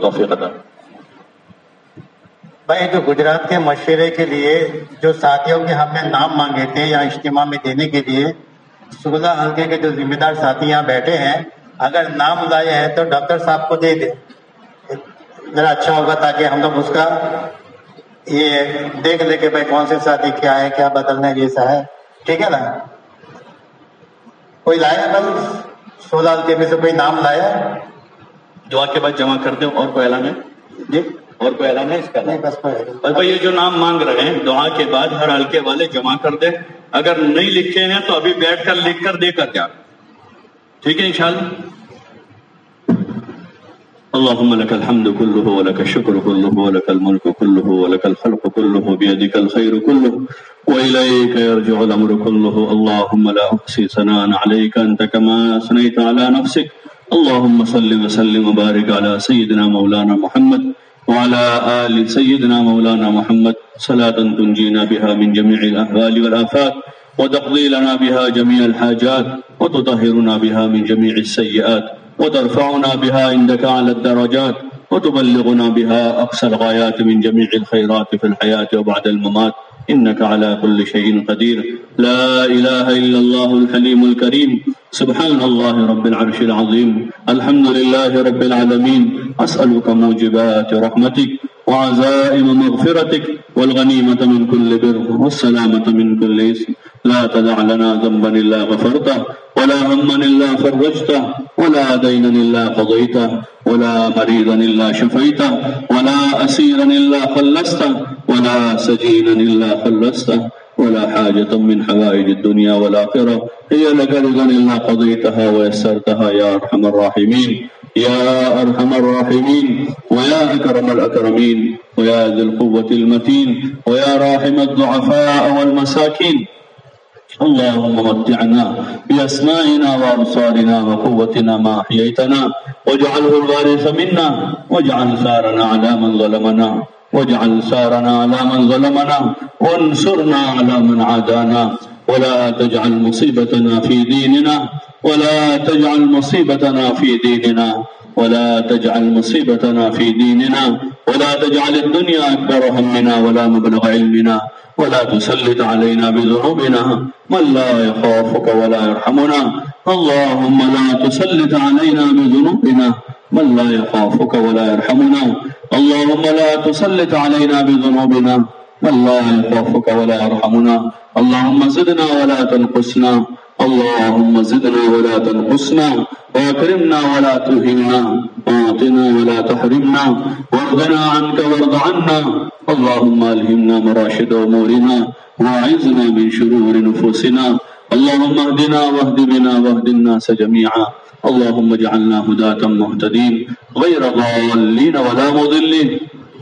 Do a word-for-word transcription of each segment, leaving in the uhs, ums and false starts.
توفیق عطا۔ بھائی جو گجرات کے مشورے کے لیے جو ساتھیوں کے ہم نے نام مانگے تھے یا اجتماع میں دینے کے لیے، سولہ حلقے کے جو ذمہ دار ساتھی یہاں بیٹھے ہیں، اگر نام لائے ہیں تو ڈاکٹر صاحب کو دے دیں، ذرا اچھا ہوگا تاکہ ہم لوگ اس کا یہ دیکھ لے کہ بھائی کون سے ساتھی کیا ہے، کیا بدلنا ہے، جیسا ہے، ٹھیک ہے نا؟ کوئی لایا کل سولہ حلقے میں سے کوئی نام لایا؟ دعا کے بعد جمع کر دیں۔ اور کوئی اعلان ہے جی اور کوئی اعلان ہے اس کا؟ نہیں، بس بس بھائی یہ جو نام مانگ رہے ہیں دعا کے بعد ہر حلقے والے جمع کر دیں، اگر نہیں لکھے ہیں تو ابھی بیٹھ کر لکھ کر دے کر جا، ٹھیک ہے انشاءاللہ۔ اللهم لك الحمد كله ولك الشكر كله ولك الملك كله ولك الخلق كله بيدك الخير كله وإليك يرجع الأمر كله. اللهم لا أحصي ثناء عليك أنت كما أثنيت على نفسك. اللهم صل وسلم وبارك على سيدنا مولانا محمد وعلى آل سيدنا مولانا محمد صلاة تنجينا بها من جميع الأهوال والآفات وتقضي لنا بها جميع الحاجات وتطهرنا بها من جميع السيئات وترفعنا بها عندك على الدرجات وتبلغنا بها أقصى الغايات من جميع الخيرات في الحياة وبعد الممات إنك على كل شيء قدير. لا إله إلا الله الحليم الكريم. سبحان الله رب العرش العظيم. الحمد لله رب العالمين. أسألك موجبات رحمتك وعزائم مغفرتك والغنيمة من كل بر والسلامة من كل إثم. لا تدع لنا ذنبا إلا غفرته ولا هما إلا فرجته ولا دينا إلا قضيته ولا مريضا إلا شفيته ولا أسيرا إلا خلصته ولا سجينا إلا خلصته ولا حاجة من حوائج الدنيا والآخرة هي لك رضا إلا قضيتها ويسرتها يا أرحم الراحمين يا أرحم الراحمين ويا أكرم الأكرمين ويا ذي القوة المتين ويا راحم الضعفاء والمساكين. اللهم متعنا بأسمائنا وأبصارنا وقوتنا ما أحييتنا واجعله الوارث منا واجعل ثارنا على من ظلمنا واجعل ثارنا على من ظلمنا وانصرنا على من عادانا ولا تجعل مصيبتنا في ديننا ولا تجعل مصيبتنا في ديننا ولا تجعل مصيبتنا في ديننا ولا تجعل الدنيا أكبر همنا ولا مبلغ علمنا ولا تسلط علينا بذنوبنا من لا يخافك ولا يرحمنا. اللهم لا تسلط علينا بذنوبنا من لا يخافك ولا يرحمنا. اللهم لا تسلط علينا بذنوبنا من لا يخافك ولا يرحمنا. اللهم زدنا ولا تنقصنا. اللهم زدنا ولا تنقصنا واكرمنا ولا تهنا واعطنا ولا تحرمنا وارضنا عنك وارض عنا. اللهم الهمنا مراشد امورنا واعذنا من شرور نفوسنا. اللهم اهدنا واهد بنا واهد الناس جميعا. اللهم اجعلنا هداة مهتدين غير ضالين ولا مضلين.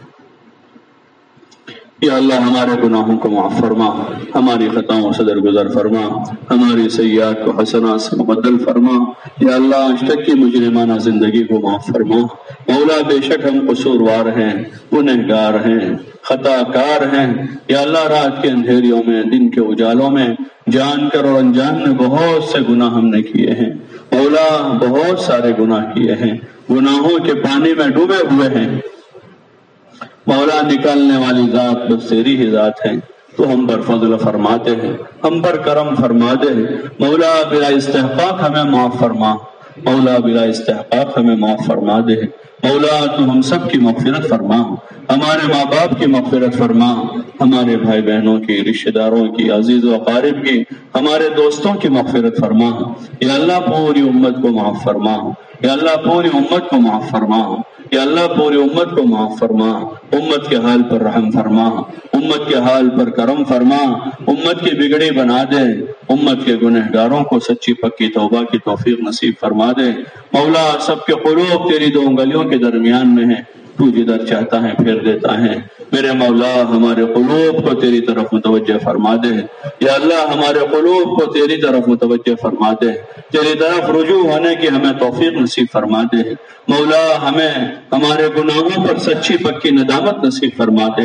یا اللہ ہمارے گناہوں کو معاف فرما، ہماری خطاؤں سے درگزر فرما، ہماری سیئات کو حسنات سے مبدل فرما. یا اللہ آج تک کی مجرمانہ زندگی کو معاف فرما. مولا بے شک ہم قصوروار ہیں، گنہگار ہیں، خطا کار ہیں. یا اللہ رات کے اندھیریوں میں، دن کے اجالوں میں، جان کر اور انجان میں بہت سے گناہ ہم نے کیے ہیں. مولا بہت سارے گناہ کیے ہیں، گناہوں کے پانی میں ڈوبے ہوئے ہیں. مولا نکالنے والی ذات بس تیری ہی ذات ہے. تو ہم پر فضل فرماتے ہیں، ہم پر کرم فرما دے. مولا بلا استحقاق ہمیں معاف فرما. مولا بلا استحقاق ہمیں معاف فرما دے. مولا تو ہم سب کی مغفرت فرما، ہمارے ماں باپ کی مغفرت فرما، ہمارے بھائی بہنوں کی، رشتہ داروں کی، عزیز و اقارب کی، ہمارے دوستوں کی مغفرت فرما. یا اللہ پوری امت کو معاف فرما. یا اللہ پوری امت کو معاف فرما. یا اللہ پوری امت کو معاف فرما. امت کے حال پر رحم فرما، امت کے حال پر کرم فرما، امت کی بگڑی بنا دے. امت کے گنہگاروں کو سچی پکی توبہ کی توفیق نصیب فرما دے. مولا سب کے قلوب تیری دو انگلیوں کے درمیان میں ہیں، تو جدھر چاہتا ہے پھیر دیتا ہے. میرے مولا ہمارے قلوب کو تیری طرف متوجہ فرما دے. یا اللہ ہمارے قلوب کو تیری طرف متوجہ فرما دے. تیری طرف رجوع ہونے کی ہمیں توفیق نصیب فرما دے. مولا ہمیں ہمارے گناہوں پر سچی پکی ندامت نصیب فرما دے.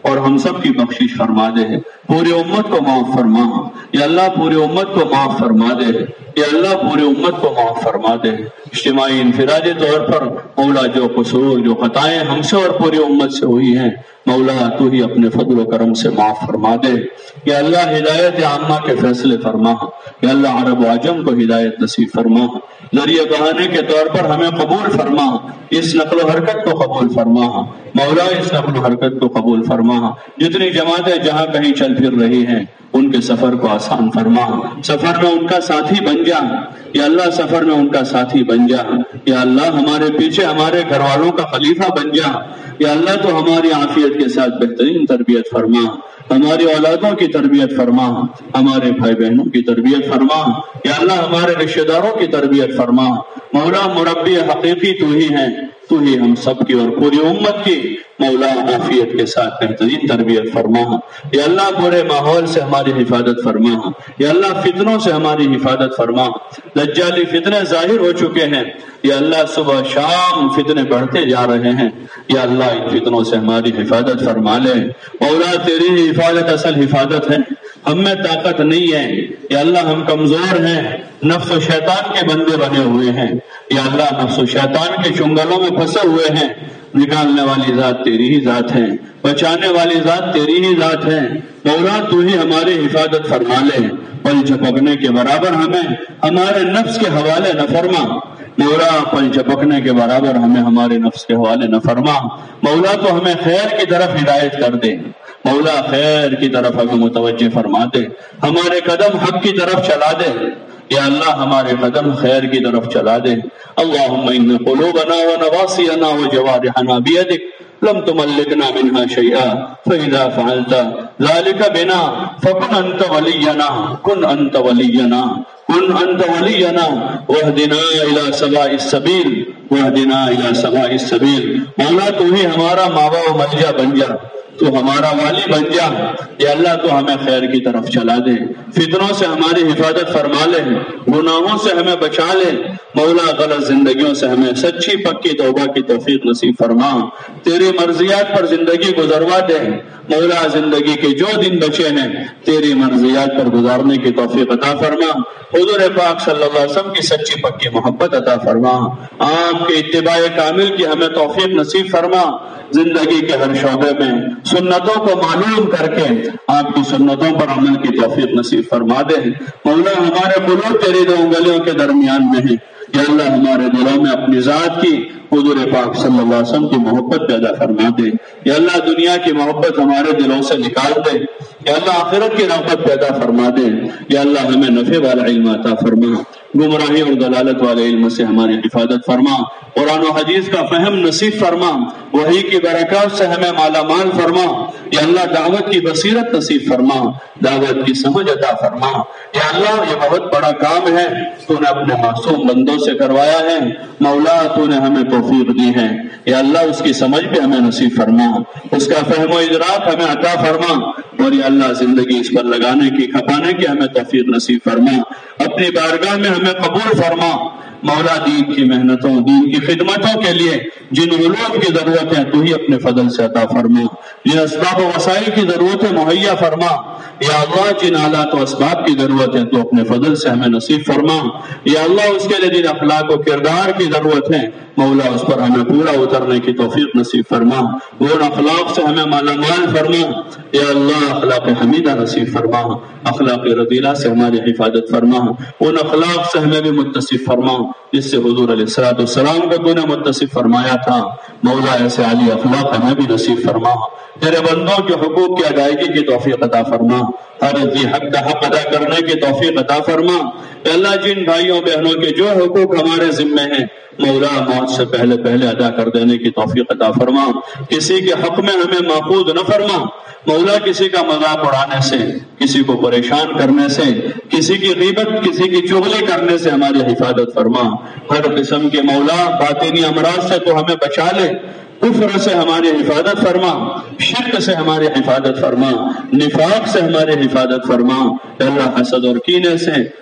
اور ہم سب کی بخشش فرما دے، پوری امت کو معاف فرما یا اللہ، پوری امت کو معاف فرما دے یا اللہ، پوری امت کو معاف فرما دے۔ اجتماعی انفرادی طور پر مولا جو قصور، جو خطائیں ہم سے اور پوری امت سے ہوئی ہیں، مولا تو ہی اپنے فضل و کرم سے معاف فرما دے یا اللہ، ہدایت عامہ کے فیصلے فرما یا اللہ، عرب و عجم کو ہدایت نصیب فرما، ذریعہ بہانے کے طور پر ہمیں قبول فرما، اس نقل و حرکت کو قبول فرما مولا، اس نقل و حرکت کو قبول فرما، جتنی جماعتیں جہاں کہیں چل پھر رہی ہیں ان کے سفر کو آسان فرما، سفر میں ان کا ساتھی بن جا یا اللہ، سفر میں ان کا ساتھی بن جا یا اللہ، ہمارے پیچھے ہمارے گھر والوں کا خلیفہ بن جا یا اللہ، تو ہماری عافیت کے ساتھ بہترین تربیت فرما، ہماری اولادوں کی تربیت فرما، ہمارے بھائی بہنوں کی تربیت فرما یا اللہ، ہمارے رشتہ داروں کی تربیت فرما مولا، مربی حقیقی تو ہی ہیں، تو ہی ہم سب کی اور پوری امت کی مولا عافیت کے ساتھ بہترین تربیت فرما یا اللہ، برے ماحول سے ہماری حفاظت فرما یا اللہ، فتنوں سے ہماری حفاظت فرما، دجالی فتنے ظاہر ہو چکے ہیں یا اللہ، صبح شام فتنے بڑھتے جا رہے ہیں یا اللہ، ان فتنوں سے ہماری حفاظت فرما لے مولا، تیری ہی حفاظت اصل حفاظت ہے، ہم میں طاقت نہیں ہے یا اللہ، ہم کمزور ہیں، نفس و شیطان کے بندے بنے ہوئے ہیں یا اللہ، نفس و شیطان کے چنگلوں میں پھنسے ہوئے ہیں، نکالنے والی ذات تیری ہی ذات ہے، بچانے والی ذات تیری ہی ذات ہے مولا، تو ہی ہماری حفاظت فرما لے، پل جھپکنے کے برابر ہمیں ہمارے نفس کے حوالے نہ فرما مولا، پل جھپکنے کے برابر ہمیں ہمارے نفس کے حوالے نہ فرما مولا، تو ہمیں خیر کی طرف ہدایت کر دے مولا، خیر کی طرف ہمیں متوجہ فرما دے، ہمارے قدم حق کی طرف چلا دے یا اللہ، ہمارے قدم خیر کی طرف چلا دے۔ اللہم ان قلوبنا ونواصینا وجوارحنا بیدک لم تملکنا منها شیئا فاذا فعلت ذلك بنا فکن انت ولینا کن انت ولینا کن انت ولینا واہدنا الى سواء السبیل واہدنا الى سواء السبیل مولا، تو ہی ہمارا ماوا و ملجا بن جا، تو ہمارا والی بن جا یا اللہ، تو ہمیں خیر کی طرف چلا دے، فتنوں سے ہماری حفاظت فرما لے، گناہوں سے ہمیں بچا لے مولا، غلط زندگیوں سے ہمیں سچی پکی توبہ کی توفیق نصیب فرما، تیری مرضیات پر زندگی گزروا دے مولا، زندگی کے جو دن بچے ہیں تیری مرضیات پر گزارنے کی توفیق عطا فرما، حضور پاک صلی اللہ علیہ وسلم کی سچی پکی محبت عطا فرما، آپ کے اتباع کامل کی ہمیں توفیق نصیب فرما، زندگی کے ہر شعبے میں سنتوں کو معلوم کر کے آپ کی سنتوں پر عمل کی توفیق نصیب فرما دے مولا، ہمارے قلوب تیری دو انگلیوں کے درمیان میں ہیں یا اللہ، ہمارے دلوں میں اپنی ذات کی، حضور پاک صلی اللہ علیہ وسلم کی محبت پیدا فرما دے یا اللہ، دنیا کی محبت ہمارے دلوں سے نکال دے یا اللہ، آخرت کی رغبت پیدا فرما دے یا اللہ، ہمیں نفع والا علم عطا فرما، گمراہی اور ضلالت والے علم سے ہماری حفاظت فرما، قرآن و حدیث کا فہم نصیب فرما، وحی کی برکات سے ہمیں مالا مال فرما یا اللہ، دعوت کی بصیرت نصیب فرما، دعوت کی سمجھ عطا فرما یا اللہ، یہ بہت بڑا کام ہے تو نے اپنے معصوم بندوں سے کروایا ہے مولا، تو نے ہمیں توفیق دی ہے یا اللہ، اس کی سمجھ بھی ہمیں نصیب فرما، اس کا فہم و ادراک ہمیں عطا فرما اور یا اللہ، زندگی اس پر لگانے کی، کھپانے کی ہمیں توفیق نصیب فرما، اپنی بارگاہ میں ہمیں قبول فرما مولا، دین کی محنتوں، دین کی خدمتوں کے لیے جن علوم کی ضرورت ہے تو ہی اپنے فضل سے عطا فرما، جن اسباب و وسائل کی ضرورت ہے مہیا فرما یا اللہ، جن آلات و اسباب کی ضرورت ہے تو اپنے فضل سے ہمیں نصیب فرما یا اللہ، اس کے لیے جن اخلاق و کردار کی ضرورت ہے مولا، اس پر ہمیں پورا اترنے کی توفیق نصیب فرما، وہ اخلاق سے ہمیں مالا مال فرما یا اللہ، اخلاق حمیدہ نصیب فرما، اخلاق رضیلہ سے ہماری حفاظت فرما، ان اخلاق سے ہمیں بھی متصف فرما جس سے حضور علیہ الصلوۃ والسلام کو تو نے متصف فرمایا تھا مولا، ایسے عالی اخلاق ہمیں بھی نصیب فرما، تیرے بندوں کے حقوق کی ادائیگی کی توفیق عطا فرما، ہر ذی حق کا حق ادا کرنے کی توفیق عطا فرما یا اللہ، جن بھائیوں بہنوں کے جو حقوق ہمارے ذمے ہیں مولا، موت سے پہلے پہلے ادا کر دینے کی توفیق عطا فرما، کسی کے حق میں ہمیں ماخوذ نہ فرما مولا، کسی کا مذاق اڑانے سے، کسی کو پریشان کرنے سے، کسی کی غیبت، کسی کی چغلی کرنے سے ہماری حفاظت فرما، ہر قسم کے مولا باطنی امراض سے تو ہمیں بچا لے، کفر سے ہماری حفاظت فرما، شرک سے ہماری حفاظت فرما، نفاق سے ہماری حفاظت فرما اللہ، حسد اور کینے سے،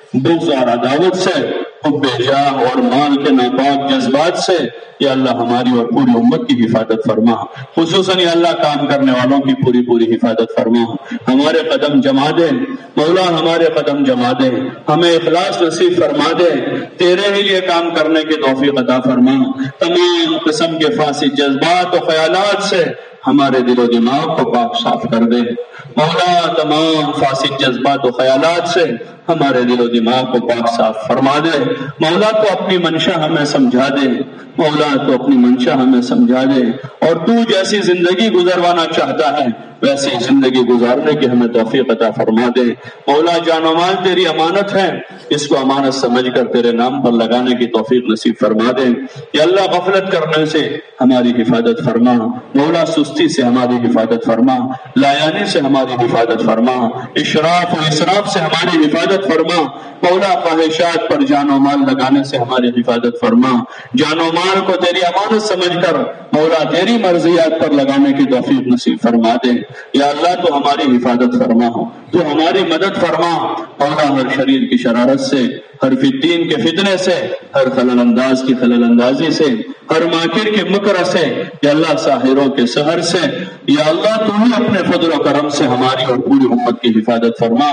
بغض اور عداوت سے، حب جاہ اور مال کے ناپاک جذبات سے یا اللہ ہماری اور پوری امت کی حفاظت فرما، خصوصاً یا اللہ کام کرنے والوں کی پوری پوری حفاظت فرما، ہمارے قدم جما دے مولا، ہمارے قدم جما دے، ہمیں اخلاص نصیب فرما دے، تیرے ہی لیے کام کرنے کی توفیق عطا فرما، تمام قسم کے فاسد جذبات و خیالات سے ہمارے دل و دماغ کو پاک صاف کر دے مولا، تمام فاسد جذبات و خیالات سے ہمارے دل و دماغ کو پاک صاف فرما دے مولا، تو اپنی منشا ہمیں سمجھا دے مولا، تو اپنی منشا ہمیں سمجھا دے، اور تو جیسی زندگی گزروانا چاہتا ہے ویسی زندگی گزارنے کی ہمیں توفیق عطا فرما دے مولا، جان و مال تیری امانت ہے، اس کو امانت سمجھ کر تیرے نام پر لگانے کی توفیق نصیب فرما دے یا اللہ، غفلت کرنے سے ہماری حفاظت فرما مولا، سستی سے ہماری حفاظت فرما، لایانی سے ہماری حفاظت فرما، اشراف و اسراف سے ہماری حفاظت فرما مولا، خواہشات پر جان و مال لگانے سے ہماری حفاظت فرما، جان و مال کو تیری امانت سمجھ کر مولا تیری مرضیات پر لگانے کی توفیق نصیب فرما دے یا اللہ، تو ہماری حفاظت فرما، تو ہماری مدد فرما مولا، ہر شریر کی شرارت سے، ہر فتین کے فتنے سے، ہر خلل انداز کی خلل اندازی سے، ہر ماکر کے مکر سے یا اللہ، ساحروں کے سحر سے یا اللہ، تو ہی اپنے فضل و کرم سے ہماری اور پوری امت کی حفاظت فرما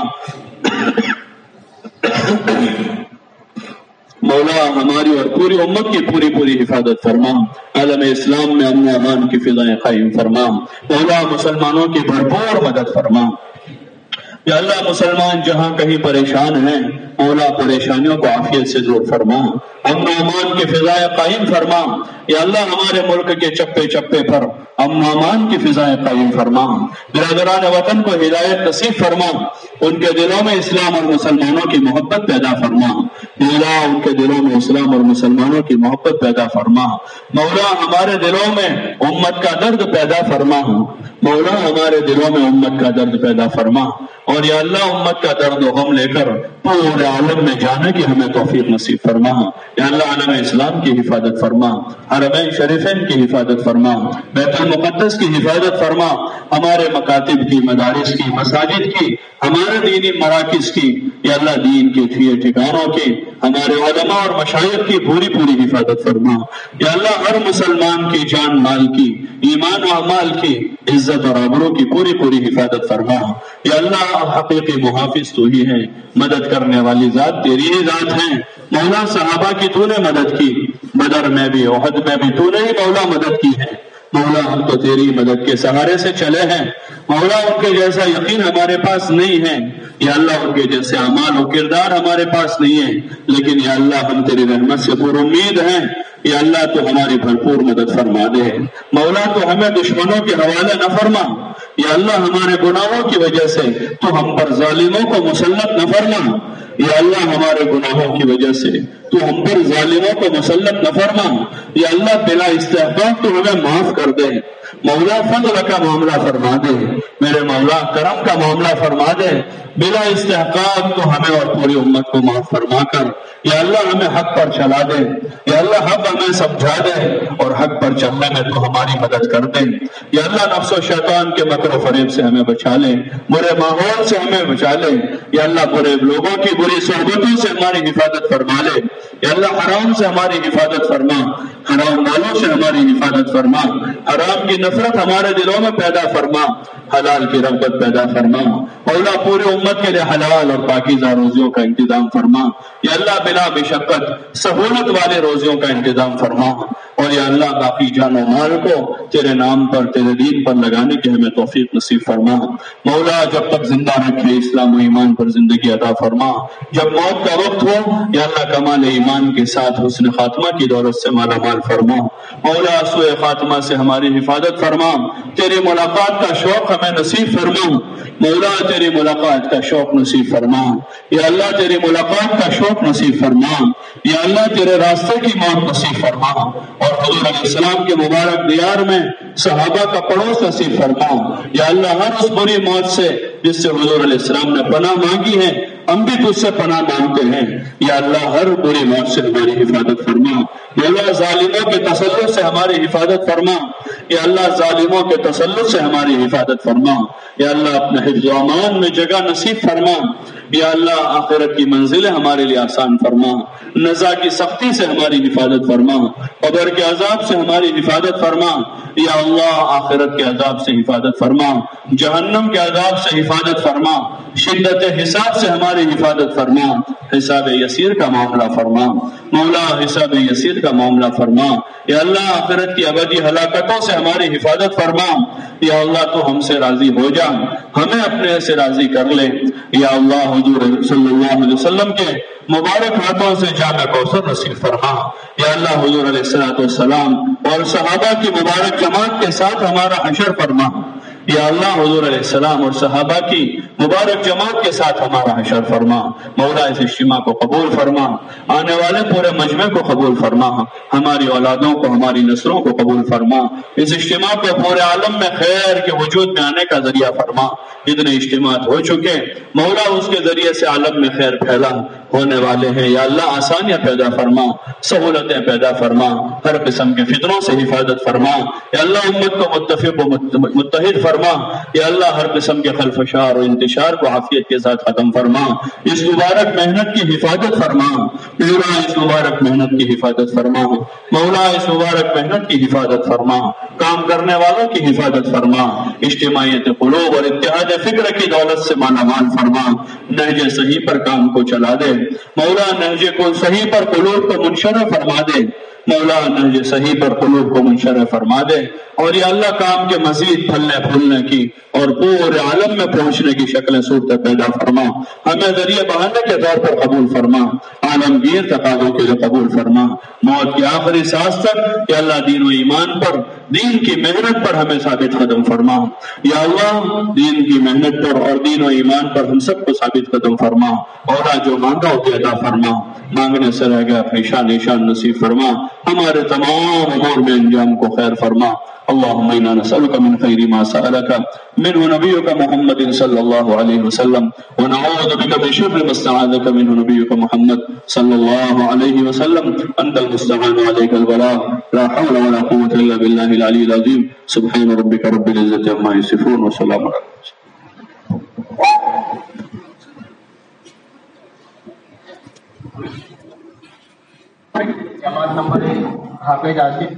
مولا، ہماری اور پوری امت کی پوری پوری حفاظت فرما، عالم اسلام میں امن و امان کی فضائیں قائم فرما مولا، مسلمانوں کی بھرپور مدد فرما یا اللہ، مسلمان جہاں کہیں پریشان ہیں مولا، پریشانیوں کو عافیت سے دور فرما، امن و امان کی فضائیں قائم فرما یا اللہ، ہمارے ملک کے چپے چپے پر امن و امان کی فضائیں قائم فرما، برادران وطن کو ہدایت نصیب فرما، ان کے دلوں میں اسلام اور مسلمانوں کی محبت پیدا فرما مولا، ان کے دلوں میں اسلام اور مسلمانوں کی محبت پیدا فرما مولا، ہمارے دلوں میں امت کا درد پیدا فرما مولا، ہمارے دلوں میں امت کا درد پیدا فرما، اور یا اللہ، امت کا درد و غم لے کر پورے عالم میں جانے کی ہمیں توفیق نصیب فرما یا اللہ، عالم اسلام کی حفاظت فرما، حرمین شریفین کی حفاظت فرما، بیت المقدس کی حفاظت فرما، ہمارے مکاتب کی، مدارس کی، مساجد کی، ہمارے دینی مراکز کی یا اللہ، دین کے ٹھیے ٹھکانوں کی، ہمارے علماء اور مشائخ کی پوری پوری حفاظت فرما یا اللہ، ہر مسلمان کی جان مال کی، ایمان و اعمال کی، عزت اور آبرو کی پوری پوری حفاظت فرما یا اللہ، حقیقی محافظ تو ہی ہے، مدد کرنے والی ذات تیری ہی ذات ہے مولا، صحابہ کی تو نے مدد کی، بدر میں بھی، احد میں بھی تو نے ہی مولا مدد کی ہے مولا، ہم تو تیری مدد کے سہارے سے چلے ہیں مولا، ان کے جیسا یقین ہمارے پاس نہیں ہے یا اللہ، ان کے جیسے اعمال و کردار ہمارے پاس نہیں ہے، لیکن یا اللہ، ہم تیری رحمت سے پر امید ہیں یا اللہ، تو ہماری بھرپور مدد فرما دے مولا، تو ہمیں دشمنوں کے حوالے نہ فرما یا اللہ، ہمارے گناہوں کی وجہ سے تو ہم پر ظالموں کو مسلط نہ فرما یا اللہ، ہمارے گناہوں کی وجہ سے تو ہم پر ظالموں کو مسلط نہ فرما یا اللہ، بلا استحقاق تو ہمیں معاف کر دے مولا، فضل کا معاملہ فرما دے میرے مولا، کرم کا معاملہ فرما دے، بلا استحقاق تو ہمیں اور پوری امت کو معاف فرما کر یا اللہ، ہمیں حق پر چلا دے یا اللہ، حق ہمیں سمجھا دے اور حق پر چلنے میں تو ہماری مدد کر دے یا اللہ، نفس و شیطان کے مکر و فریب سے ہمیں بچا لے، برے ماحول سے ہمیں بچا لے یا اللہ، برے لوگوں کی بری صحبتوں سے ہماری حفاظت فرما لے یا اللہ، حرام سے ہماری حفاظت فرما، حرام مالوں سے ہماری حفاظت فرما، حرام کی نفرت ہمارے دلوں میں پیدا فرما، حلال کی رغبت پیدا فرما مولا، پوری امت کے لیے حلال اور پاکیزہ روزیوں کا انتظام فرما یا اللہ، بلا مشقت سہولت والے روزیوں کا انتظام فرما، اور یا اللہ، باقی جان و مال کو تیرے نام پر، تیرے دین پر لگانے کی ہمیں توفیق نصیب فرما مولا، جب تک زندہ رکھے اسلام و ایمان پر زندگی عطا فرما، جب موت کا وقت ہو یا اللہ، کمال ایمان کے ساتھ حسن خاتمہ کی دولت سے مالا مال فرما مولا، سوء خاتمہ سے ہماری حفاظت فرما، تیری ملاقات کا شوق ہمیں نصیب فرما مولا، تیری ملاقات کا شوق نصیب فرما یا اللہ، تیری ملاقات کا شوق نصیب فرما یا اللہ، تیرے راستے کی موت نصیب فرما، اور حضور علیہ السلام کے مبارک دیار میں صحابہ کا پڑوس نصیب فرما یا اللہ، ہر اس بری موت سے جس سے حضور علیہ السلام نے پناہ مانگی ہے، ہم بھی تجھ سے پناہ مانگتے ہیں یا اللہ، ہر بری موت سے ہماری حفاظت فرما یا اللہ، ظالموں کے تسلط سے ہماری حفاظت فرما یا اللہ، ظالموں کے تسلط سے ہماری حفاظت فرما یا اللہ، اپنے حفظ و امان میں جگہ نصیب فرما یا اللہ آخرت کی منزلیں ہمارے لیے آسان فرما، نزا کی سختی سے ہماری حفاظت فرما، قبر کے عذاب سے ہماری حفاظت فرما، یا اللہ آخرت کے عذاب سے حفاظت فرما، جہنم کے عذاب سے حفاظت فرما، شدت حساب سے ہماری حفاظت فرما، حساب یسیر کا معاملہ فرما مولا، حساب یسیر کا معاملہ فرما، یا اللہ آخرت کی ابدی ہلاکتوں سے ہماری حفاظت فرما، یا اللہ تو ہم سے راضی ہو جا، ہمیں اپنے سے راضی کر لے، یا اللہ حضور صلی اللہ علیہ وسلم کے مبارک ہاتھوں سے جامع کوثر نصیب فرما، یا اللہ حضور علیہ الصلوۃ والسلام اور صحابہ کی مبارک جماعت کے ساتھ ہمارا حشر فرما، یا اللہ حضور علیہ السلام اور صحابہ کی مبارک جماعت کے ساتھ ہمارا حشر فرما، مولا اس اجتماع کو قبول فرما، آنے والے پورے مجمع کو قبول فرما، ہماری اولادوں کو ہماری نسلوں کو قبول فرما، اس اجتماع کو پورے عالم میں خیر کے وجود میں آنے کا ذریعہ فرما، جتنے اجتماعات ہو چکے مولا اس کے ذریعے سے عالم میں خیر پھیلا ہونے والے ہیں، یا اللہ آسانیاں پیدا فرما، سہولتیں پیدا فرما، ہر قسم کے فتنوں سے حفاظت فرما، یا اللہ امت کو متفق و متحد فرما، یا اللہ ہر قسم کے خلفشار اور انتشار کو عافیت کے ساتھ ختم فرما، اس مبارک محنت کی حفاظت فرما، مولا اس مبارک محنت کی حفاظت فرما، مولا اس مبارک محنت کی حفاظت فرما، کام کرنے والوں کی حفاظت فرما، اجتماعیت قلوب اور اتحاد فکر کی دولت سے مالا مال فرما، نہج صحیح پر کام کو چلا دے مولا، نہج کو صحیح پر قلوب کو منشرح فرما دے مولا، نہج صحیح پر قلوب کو منشرح فرما دے، اور یا اللہ کام کے مزید پھلنے پھولنے کی اور پورے عالم میں پہنچنے کی شکلیں صورتیں پیدا فرما، ہمیں ذریعہ بہانے کے طور پر قبول فرما، عالمگیر تقاضوں کے لیے قبول فرما، موت کی آخری سانس تک یا اللہ دین و ایمان پر، دین کی محنت پر ہمیں ثابت قدم فرما، یا اللہ دین کی محنت پر اور دین و ایمان پر ہم سب کو ثابت قدم فرما، اور جو مانگا اسے عطا فرما، مانگنے سے رہ گیا اپنی شان نشان نصیب فرما، ہمارے تمام امور میں انجام کو خیر فرما، اللهم انا نسألك من خير ما سألك منه نبيك محمد صلى الله عليه وسلم، ونعوذ بك من شر ما استعاذك منه نبيك محمد صلى الله عليه وسلم، انت المستعان عليك البلاغ، لا حول ولا قوة الا بالله العلي العظيم، سبحان ربك رب العزة عما يصفون وسلام على جماعت نمبر ایک حافظ آصف